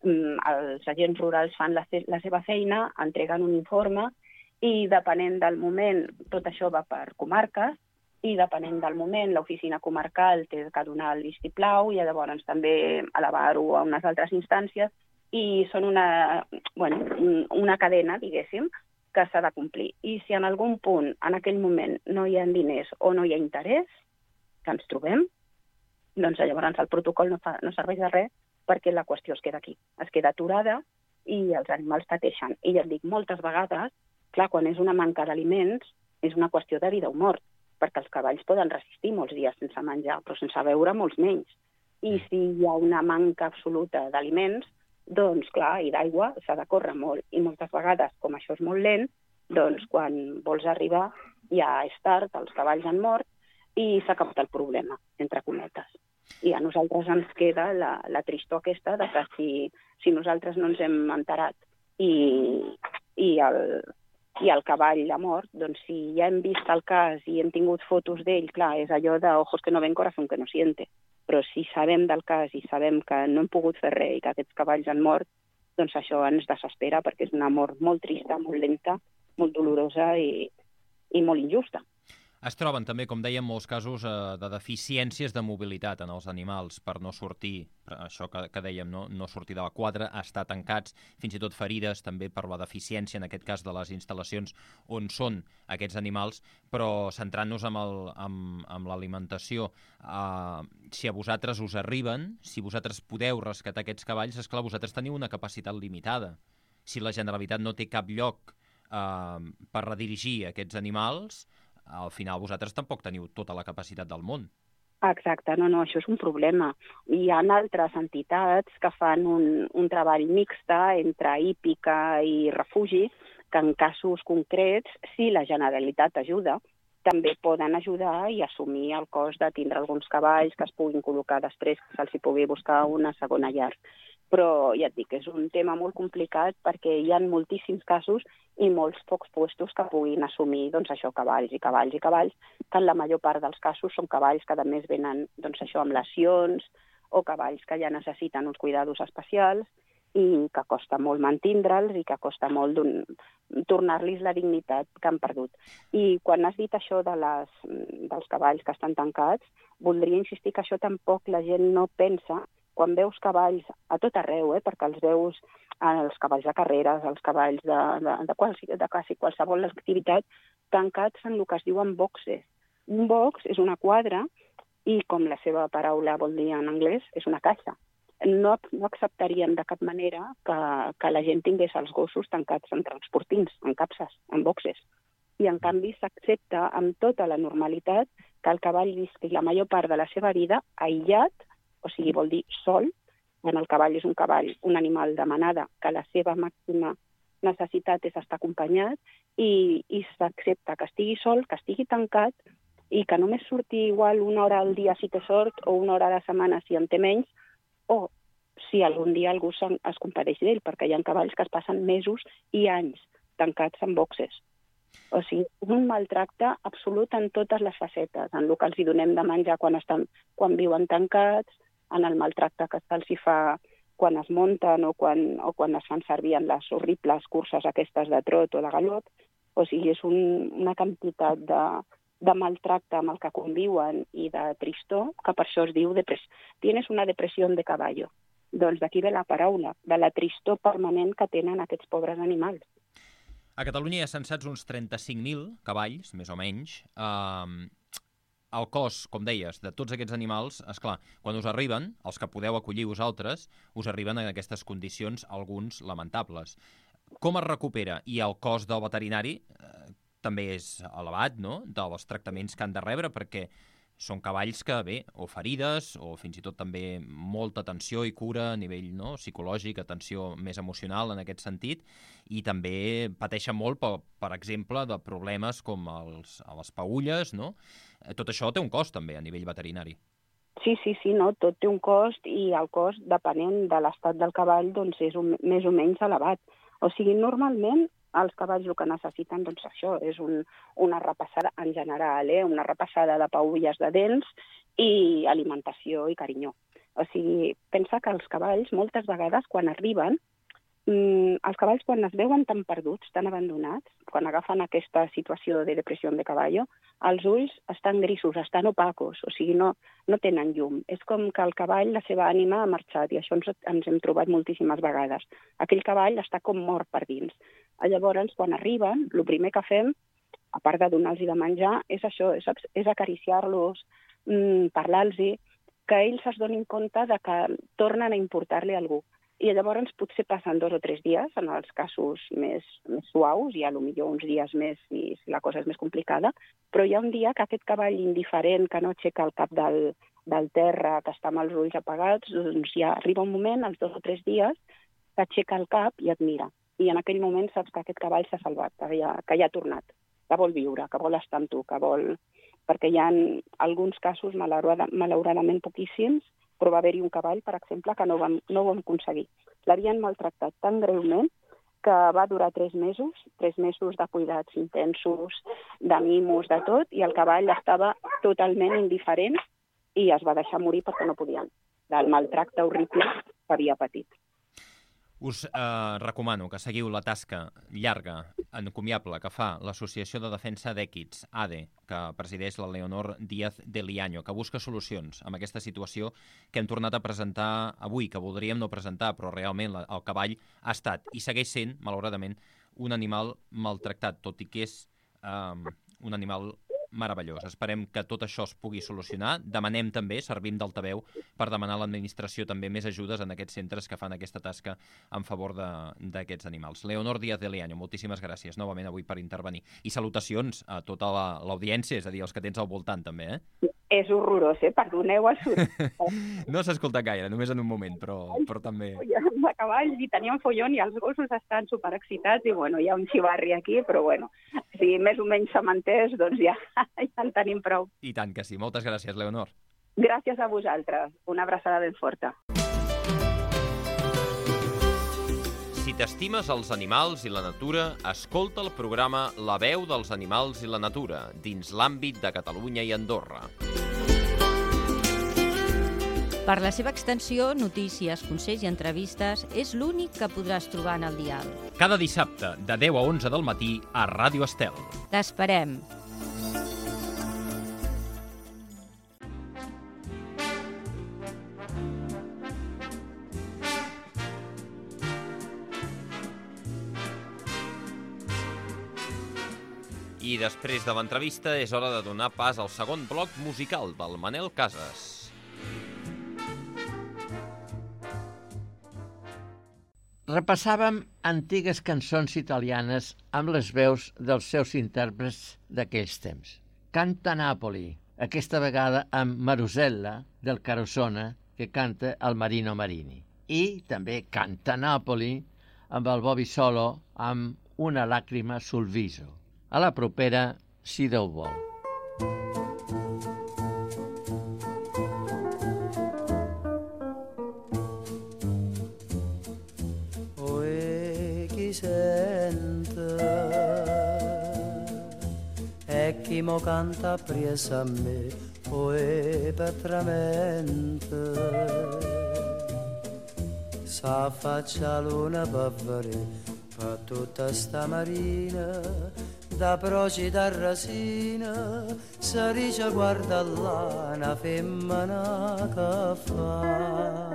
els agents rurals fan la, la seva feina, entreguen un informe i depenent del moment, tot això va per comarques, i depenent del moment l'oficina comarcal té que donar el vistiplau i llavors també elevar-ho a unes altres instàncies i són una, bueno, una cadena, diguéssim, que s'ha de complir. I si en algun punt, en aquell moment, no hi ha diners o no hi ha interès, que ens trobem, doncs llavors el protocol no, fa, no serveix de res perquè la qüestió es queda aquí. Es queda aturada i els animals pateixen. I ja et dic, moltes vegades, clar, quan és una manca d'aliments, és una qüestió de vida o mort, perquè els cavalls poden resistir molts dies sense menjar, però sense beure molts menys. I si hi ha una manca absoluta d'aliments, doncs clar, i d'aigua s'ha de córrer molt. I moltes vegades, com això és molt lent, doncs quan vols arribar ja és tard, els cavalls han mort i s'ha acabat el problema, entre cometes. I a nosaltres ens queda la, la tristor aquesta de que si, si nosaltres no ens hem enterat i, i, el, i el cavall ha mort, doncs si ja hem vist el cas i hem tingut fotos d'ell, clar, és allò de ojos que no ven, corazón que no siente. Però si sabem del cas i sabem que no hem pogut fer res i que aquests cavalls han mort, doncs això ens desespera perquè és una mort molt trista, molt lenta, molt dolorosa i, i molt injusta. Es troben també, com dèiem, molts casos eh, de deficiències de mobilitat en els animals per no sortir, això que, que dèiem, no, no sortir de la quadra, estar tancats, fins i tot ferides també per la deficiència, en aquest cas, de les instal·lacions on són aquests animals, però centrant-nos amb, el, amb, amb l'alimentació, eh, si a vosaltres us arriben, si vosaltres podeu rescatar aquests cavalls, esclar, vosaltres teniu una capacitat limitada. Si la Generalitat no té cap lloc eh, per redirigir aquests animals, al final vosaltres tampoc teniu tota la capacitat del món. Exacte, no, no, això és un problema. Hi ha altres entitats que fan un, un treball mixta entre hípica i refugi, que en casos concrets, si la Generalitat ajuda, també poden ajudar i assumir el cost de tindre alguns cavalls que es puguin col·locar després, que se'ls pugui buscar una segona llar. Però ja et dic, és un tema molt complicat perquè hi ha moltíssims casos i molts pocs puestos que puguin assumir doncs, això, cavalls i cavalls i cavalls, que en la major part dels casos són cavalls que a més venen doncs, això, amb lesions o cavalls que ja necessiten uns cuidados especials i que costa molt mantindre'ls i que costa molt tornar-los la dignitat que han perdut. I quan has dit això de les, dels cavalls que estan tancats, voldria insistir que això tampoc la gent no pensa quan veus cavalls a tot arreu, eh, perquè els veus els cavalls de carreres, els cavalls de, de, de, quasi, de quasi qualsevol activitat, tancats en el que es diuen boxes. Un box és una quadra i, com la seva paraula vol dir en anglès, és una caixa. no, no acceptaríem de cap manera que, que la gent tingués els gossos tancats en transportins, en capses, en boxes. I, en canvi, s'accepta amb tota la normalitat que el cavall visqui la major part de la seva vida aïllat, o sigui, vol dir sol, quan el cavall és un cavall, un animal de manada, que la seva màxima necessitat és estar acompanyat, i, i s'accepta que estigui sol, que estigui tancat, i que només surti igual una hora al dia si té sort, o una hora a la setmana si en té menys, o si algun dia algú es compadeix d'ell, perquè hi ha cavalls que es passen mesos i anys tancats en boxes. O sigui, un maltracte absolut en totes les facetes, en el que els hi donem de menjar quan, estan, quan viuen tancats, en el maltracte que se'ls hi fa quan es munten o quan, o quan es fan servir en les horribles curses aquestes de trot o de galop. O sigui, és un, una quantitat de, de maltracte amb el que conviuen i de tristor, que per això es diu depressió. Tienes una depressió de caballo. Doncs d'aquí ve la paraula, de la tristor permanent que tenen aquests pobres animals. A Catalunya hi ha censats uns trenta-cinc mil cavalls, més o menys. Uh, el cost, com deies, de tots aquests animals, esclar, quan us arriben, els que podeu acollir vosaltres, us arriben en aquestes condicions, alguns lamentables. Com es recupera? I el cost del veterinari eh, també és elevat, no?, dels tractaments que han de rebre, perquè són cavalls que, bé, o ferides, o fins i tot també molta atenció i cura a nivell, no?, psicològic, atenció més emocional en aquest sentit, i també pateixen molt, per, per exemple, de problemes com els, les paulles, no? Tot això té un cost també a nivell veterinari. Sí, sí, sí, no? Tot té un cost, i el cost, depenent de l'estat del cavall, doncs és un, més o menys elevat. O sigui, normalment els cavalls el que necessiten, doncs això, és un, una repassada en general, eh? una repassada de paulles de dents i alimentació i carinyó. O sigui, pensa que els cavalls, moltes vegades, quan arriben, mmm, els cavalls quan es veuen tan perduts, tan abandonats, quan agafen aquesta situació de depressió de cavallo, els ulls estan grisos, estan opacos, o sigui, no, no tenen llum. És com que el cavall, la seva ànima ha marxat, i això ens, ens hem trobat moltíssimes vegades. Aquell cavall està com mort per dins. Llavors, quan arriben, el primer que fem, a part de donar-los de menjar, és això, és, és acariciar-los, mmm, parlar-los, que ells es donin compte de que tornen a importar-li a algú. I llavors potser passen dos o tres dies, en els casos més, més suaus, i potser uns dies més si la cosa és més complicada, però hi ha un dia que aquest cavall indiferent, que no aixeca el cap del, del terra, que està amb els ulls apagats, doncs ja arriba un moment, als dos o tres dies, que aixeca el cap i et mira. I en aquell moment saps que aquest cavall s'ha salvat, que ja, que ja ha tornat, que vol viure, que vol estar amb tu, que vol... Perquè hi ha alguns casos, malauradament poquíssims, però va haver-hi un cavall, per exemple, que no, vam, no ho vam aconseguir. L'havien maltractat tan greument que va durar tres mesos, tres mesos de cuidats intensos, de mimos, de tot, i el cavall estava totalment indiferent i es va deixar morir perquè no podien, del maltracte horrible que havia patit. Us eh, recomano que seguiu la tasca llarga, encomiable, que fa l'Associació de Defensa d'Èquids, A D E, que presideix la Leonor Díaz de Liaño, que busca solucions amb aquesta situació que hem tornat a presentar avui, que voldríem no presentar, però realment la, el cavall ha estat i segueix sent, malauradament, un animal maltractat, tot i que és eh, un animal meravellós. Esperem que tot això es pugui solucionar. Demanem també, servim d'altaveu, per demanar a l'administració també més ajudes en aquests centres que fan aquesta tasca en favor d'aquests animals. Leonor Díaz de Liaño, moltíssimes gràcies novament avui per intervenir. I salutacions a tota l'audiència, és a dir, els que tens al voltant també, eh? És horrorós, eh? Perdoneu el surt. No s'ha escoltat gaire, només en un moment, però, però també... De cavall, i teníem follon, i els gossos estan superexcitats, i bueno, hi ha un xivarri aquí, però bueno, si més o menys s'ha entès, doncs ja, ja en tenim prou. I tant que sí. Moltes gràcies, Leonor. Gràcies a vosaltres. Una abraçada ben forta. Si t'estimes els animals i la natura, escolta el programa La veu dels animals i la natura, dins l'àmbit de Catalunya i Andorra. Per la seva extensió, notícies, consells i entrevistes, és l'únic que podràs trobar en el dial. Cada dissabte, de deu a onze del matí, a Ràdio Estel. T'esperem. I després de l'entrevista és hora de donar pas al segon bloc musical del Manel Casas. Repassàvem antigues cançons italianes amb les veus dels seus intèrprets d'aquells temps. Canta Napoli, aquesta vegada amb Marusella, del Carosona, que canta el Marino Marini. I també Canta Napoli amb el Bobby Solo amb Una làgrima sul viso. A la propera, si Déu vol. Sente e chi mo canta appresso a me poi per tramente sa faccia luna per vedere per tutta sta marina da procida a rasina si dice guarda là una femmina che fa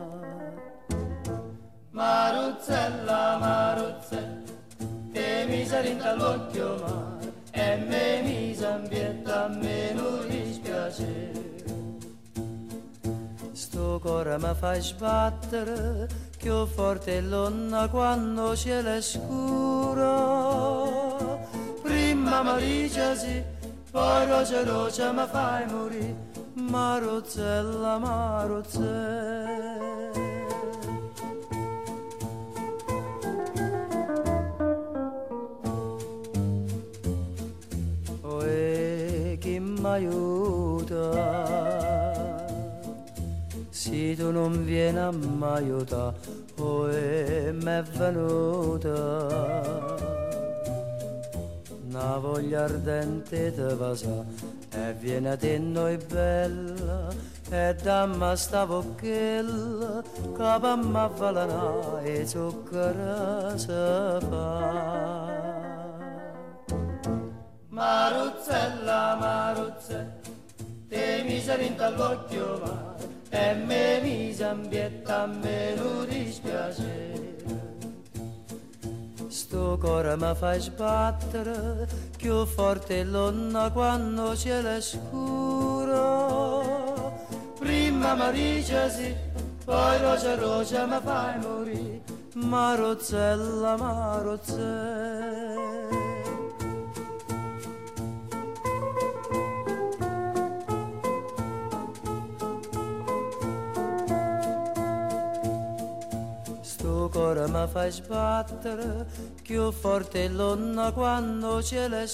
Maruzzella, Maruzzella, te mi sarinta all'occhio mare e me mi s'ambietta a me non dispiacere. Sto cuore mi fai sbattere, più forte l'onna quando cielo è scuro. Prima mi dice sì, poi roce roce mi fai morire. Maruzzella, Maruzzella. M'aiuta se tu non vieni a m'aiuta oh e m'è venuta una voglia ardente te pasa e viene a te noi bella e damma sta vocchella che per m'avvalana e zucchero se fa Maruzzella, Maruzzella, te mi sarinta all'occhio mare e me mi s'ambietta a me non dispiacere. Sto cuore mi fai sbattere più forte l'onna quando cielo è scuro. Prima mi dice sì, poi roce roce mi fai morire. Maruzzella, Maruzzella. Ora mi fai sbattere più forte l'onna quando cielo è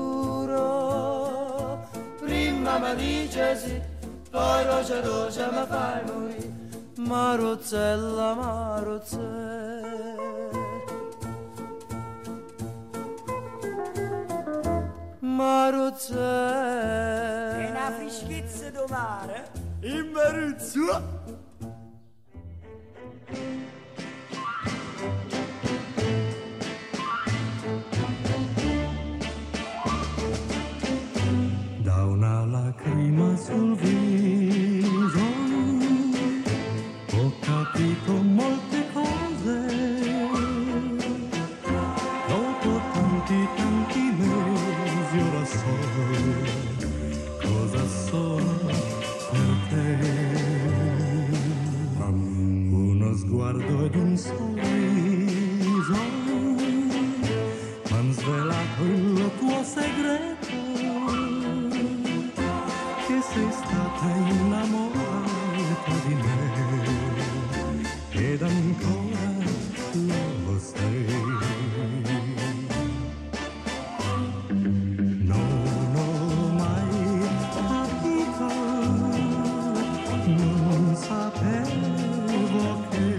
scuro. Prima mi dice sì, poi roce roce mi fai morire. Maruzzella, Maruzzella. Maruzzella. E una freschezza do mare in Maruzzo. Lacrima sul viso, ho capito molte cose, dopo tanti tanti mesi ora so cosa sono per te. Uno sguardo ed un sorriso m'han svelato il tuo segreto. Sei stata innamorata di me ed ancora lo sei. Non ho mai capito, non sapevo che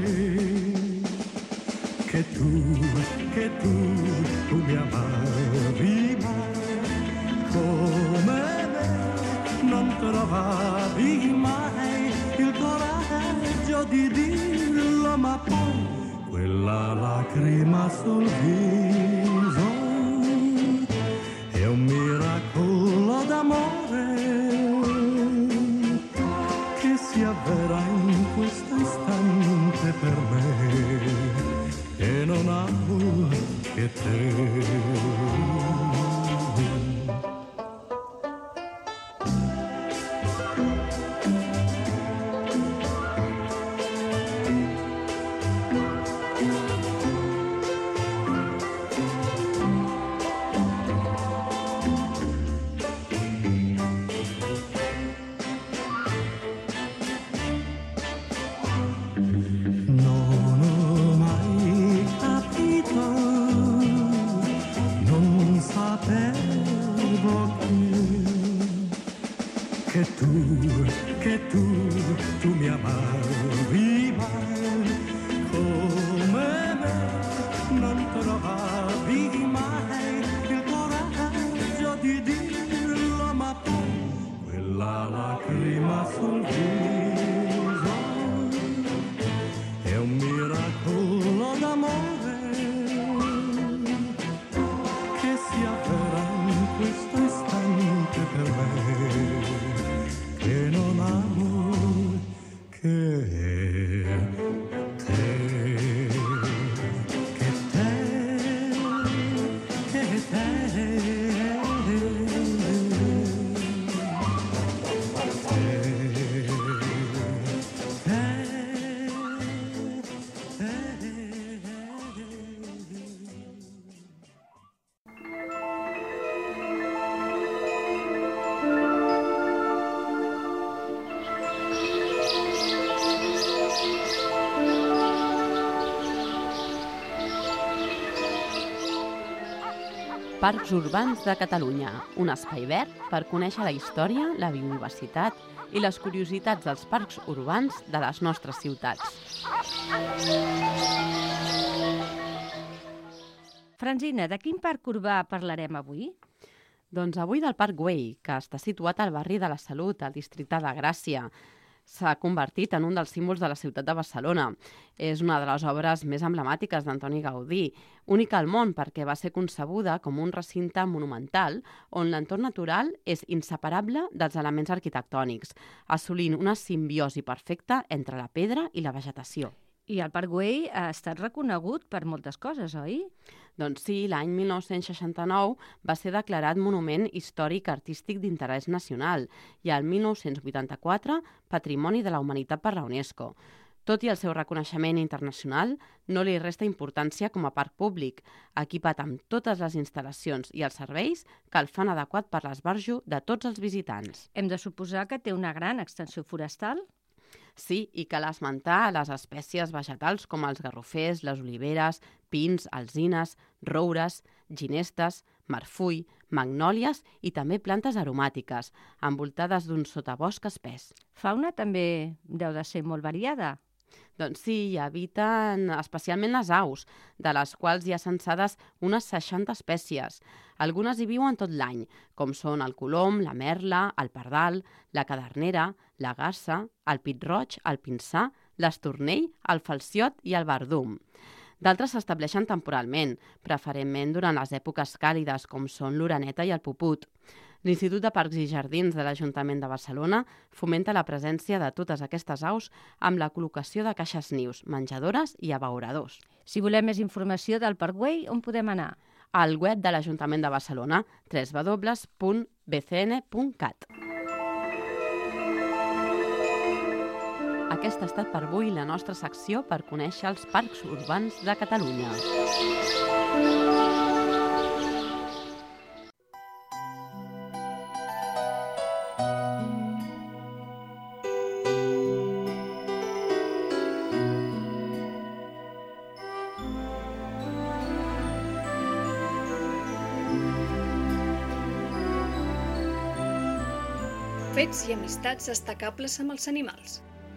che tu, che tu, tu mi amavi come non trovavi mai il coraggio di dirlo, ma poi quella lacrima sul viso è un miracolo d'amore che si avvera in questo istante per me e non amo che te. miracolo d'amore che si avvera in questo istante per me, che non amo che te, che te, che te. Parcs Urbans de Catalunya, un espai verd per conèixer la història, la biodiversitat i les curiositats dels parcs urbans de les nostres ciutats. Francina, de quin parc urbà parlarem avui? Doncs avui del Parc Güell, que està situat al barri de la Salut, al districte de Gràcia. S'ha convertit en un dels símbols de la ciutat de Barcelona. És una de les obres més emblemàtiques d'Antoni Gaudí, única al món perquè va ser concebuda com un recinte monumental on l'entorn natural és inseparable dels elements arquitectònics, assolint una simbiosi perfecta entre la pedra i la vegetació. I el Parc Güell ha estat reconegut per moltes coses, oi? Doncs sí, l'any mil nou-cents seixanta-nou va ser declarat Monument Històric Artístic d'Interès Nacional i el mil nou-cents vuitanta-quatre Patrimoni de la Humanitat per la UNESCO. Tot i el seu reconeixement internacional, no li resta importància com a parc públic, equipat amb totes les instal·lacions i els serveis que el fan adequat per l'esbarjo de tots els visitants. Hem de suposar que té una gran extensió forestal? Sí, i cal esmentar les espècies vegetals com els garrofers, les oliveres, pins, alzines, roures, ginestes, marfull, magnòlies i també plantes aromàtiques, envoltades d'un sotabosc espès. Fauna també deu de ser molt variada. Doncs sí, hi habiten especialment les aus, de les quals hi ha censades unes seixanta espècies. Algunes hi viuen tot l'any, com són el colom, la merla, el pardal, la cadernera, la garsa, el pit-roig, el pinsà, l'estornell, el falciot i el verdum. D'altres s'estableixen temporalment, preferentment durant les èpoques càlides, com són l'oreneta i el puput. L'Institut de Parcs i Jardins de l'Ajuntament de Barcelona fomenta la presència de totes aquestes aus amb la col·locació de caixes nius, menjadores i abeuradors. Si volem més informació del Parc Güell, on podem anar? Al web de l'Ajuntament de Barcelona, w w w punt b c n punt cat. Aquesta ha estat per avui la nostra secció per conèixer els parcs urbans de Catalunya. Fets i amistats destacables amb els animals.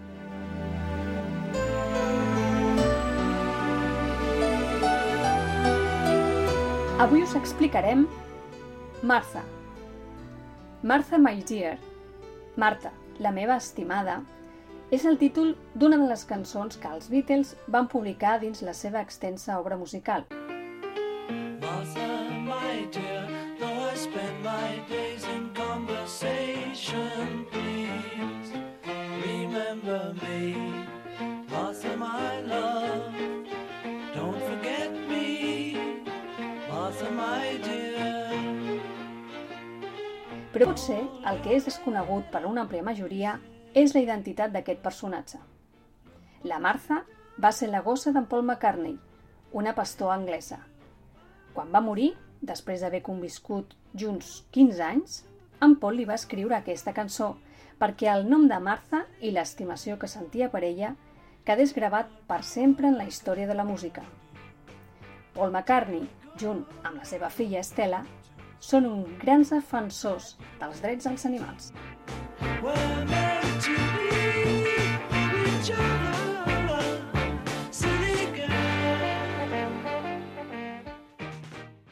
Avui us explicarem Martha. Martha, my dear. Marta, la meva estimada, és el títol d'una de les cançons que els Beatles van publicar dins la seva extensa obra musical. Martha, my dear, though I spend my days in conversation, please remember me. Martha, my love, don't forget me. Martha, my dear. Però potser el que és desconegut per una àmplia majoria és la identitat d'aquest personatge. La Martha va ser la gossa d'en Paul McCartney, una pastora anglesa. Quan va morir, després d'haver conviscut junts quinze anys, en Paul li va escriure aquesta cançó perquè el nom de Martha i l'estimació que sentia per ella quedés gravat per sempre en la història de la música. Paul McCartney, junt amb la seva filla Estela, són uns grans defensors dels drets dels animals.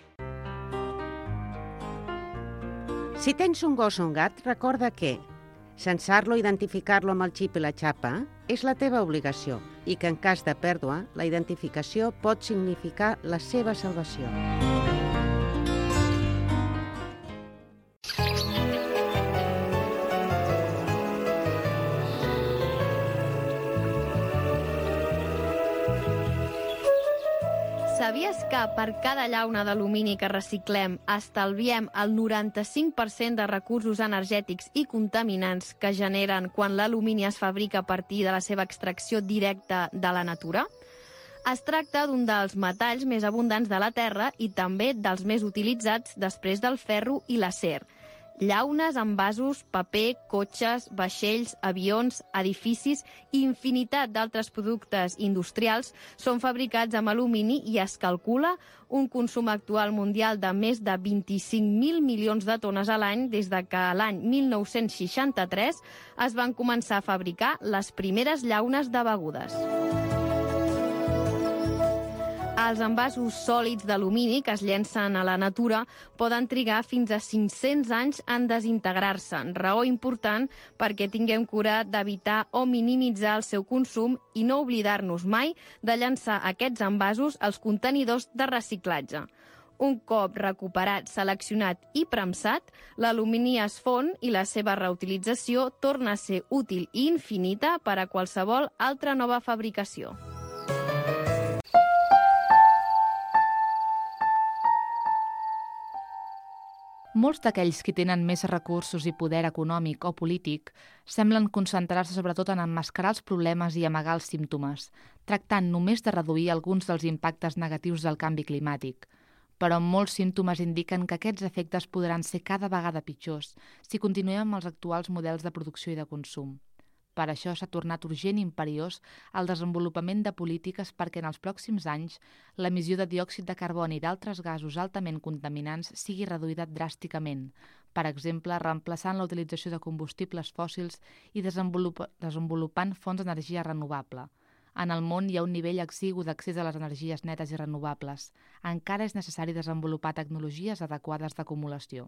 Si tens un gos o un gat, recorda que Censar-lo i identificar-lo amb el xip i la xapa és la teva obligació i que en cas de pèrdua, la identificació pot significar la seva salvació. Sabies que per cada llauna d'alumini que reciclem estalviem el noranta-cinc per cent de recursos energètics i contaminants que generen quan l'alumini es fabrica a partir de la seva extracció directa de la natura? Es tracta d'un dels metalls més abundants de la Terra i també dels més utilitzats després del ferro i l'acer. Llaunes, envasos, paper, cotxes, vaixells, avions, edificis i infinitat d'altres productes industrials són fabricats amb alumini i es calcula un consum actual mundial de més de vint-i-cinc mil milions de tones a l'any des de que l'any mil nou-cents seixanta-tres es van començar a fabricar les primeres llaunes de begudes. Els envasos sòlids d'alumini que es llencen a la natura poden trigar fins a cinc-cents anys en desintegrar-se, raó important perquè tinguem cura d'evitar o minimitzar el seu consum i no oblidar-nos mai de llançar aquests envasos als contenidors de reciclatge. Un cop recuperat, seleccionat i premsat, l'alumini es fon i la seva reutilització torna a ser útil i infinita per a qualsevol altra nova fabricació. Molts d'aquells que tenen més recursos i poder econòmic o polític semblen concentrar-se sobretot en emmascarar els problemes i amagar els símptomes, tractant només de reduir alguns dels impactes negatius del canvi climàtic. Però molts símptomes indiquen que aquests efectes podran ser cada vegada pitjors si continuem amb els actuals models de producció i de consum. Per això s'ha tornat urgent i imperiós el desenvolupament de polítiques perquè en els pròxims anys l'emissió de diòxid de carboni i d'altres gasos altament contaminants sigui reduïda dràsticament, per exemple, reemplaçant la utilització de combustibles fòssils i desenvolup- desenvolupant fonts d'energia renovable. En el món hi ha un nivell exigu d'accés a les energies netes i renovables. Encara és necessari desenvolupar tecnologies adequades d'acumulació.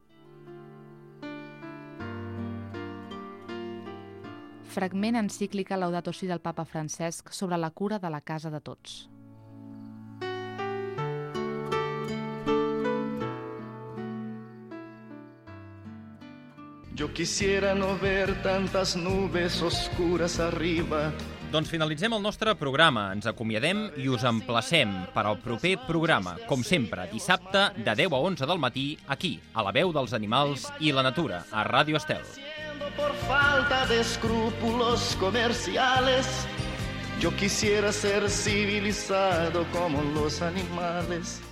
Fragment encíclica Laudato Si del papa Francesc sobre la cura de la casa de tots. Yo quisiera no ver tantas nubes oscuras arriba. Doncs finalitzem el nostre programa, ens acomiadem i us emplacem per al proper programa, com sempre, dissabte de deu a onze del matí, aquí, a la veu dels animals i la natura, a Ràdio Estel. Por falta de escrúpulos comerciales, yo quisiera ser civilizado como los animales.